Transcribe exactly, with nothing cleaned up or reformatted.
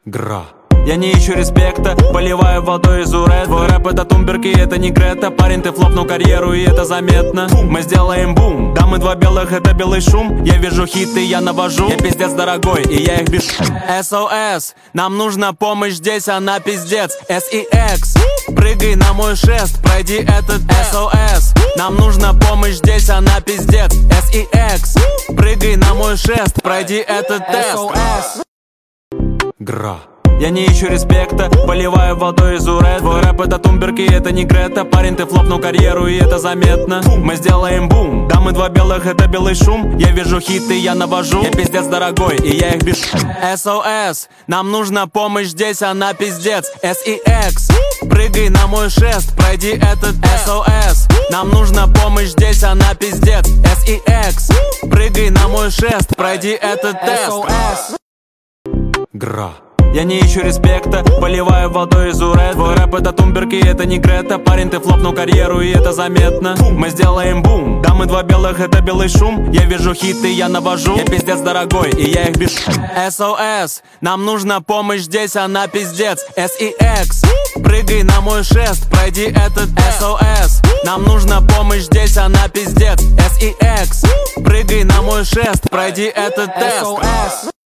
Гра. Я не ищу респекта, поливаю водой из уред. Твой рэп это тумберки, это не Грета. Парень, ты флопнул карьеру, и это заметно. Мы сделаем бум, да мы два белых, это белый шум. Я вижу хиты, я навожу. Я пиздец дорогой, и я их бешу. эс о эс, нам нужна помощь здесь, она пиздец. эс и экс, прыгай на мой шест, пройди этот эс о эс. Нам нужна помощь здесь, она пиздец. эс и экс, прыгай на мой шест, пройди этот тест. Гра. Я не ищу респекта, поливаю водой из уред. Твой рэп это тумберки, это не Грета. Парень, ты флопнул карьеру, и это заметно. Мы сделаем бум, да мы два белых, это белый шум. Я вижу хиты, я навожу. Я пиздец дорогой, и я их бешу. эс о эс, нам нужна помощь здесь, она пиздец. эс и экс, прыгай на мой шест, пройди этот эс о эс. Нам нужна помощь здесь, она пиздец. эс и экс, прыгай на мой шест, пройди этот тест. Гра. Я не ищу респекта, поливаю водой из уред. Твой рэп это тумберки, это не Грета. Парень, ты флопнул карьеру, и это заметно. Мы сделаем бум, да мы два белых, это белый шум. Я вижу хиты, я навожу. Я пиздец дорогой, и я их бешу. эс о эс, нам нужна помощь здесь, она пиздец. эс и экс, прыгай на мой шест, пройди этот эс о эс. Нам нужна помощь здесь, она пиздец. эс и экс, прыгай на мой шест, пройди этот тест.